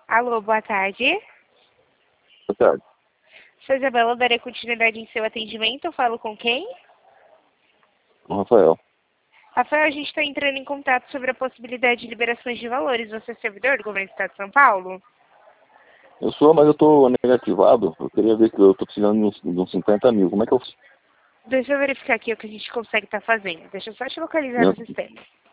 Alô, boa tarde. Boa tarde. Sou Isabela, darei continuidade em seu atendimento. Eu falo com quem? Com o Rafael. Rafael, a gente está entrando em contato sobre a possibilidade de liberações de valores. Você é servidor do governo do Estado de São Paulo? Eu sou, mas eu estou negativado. Eu queria ver que eu estou precisando de uns 50 mil. Como é que eu... Deixa eu verificar aqui o que a gente consegue estar fazendo. Deixa eu só te localizar Meu, no sistema.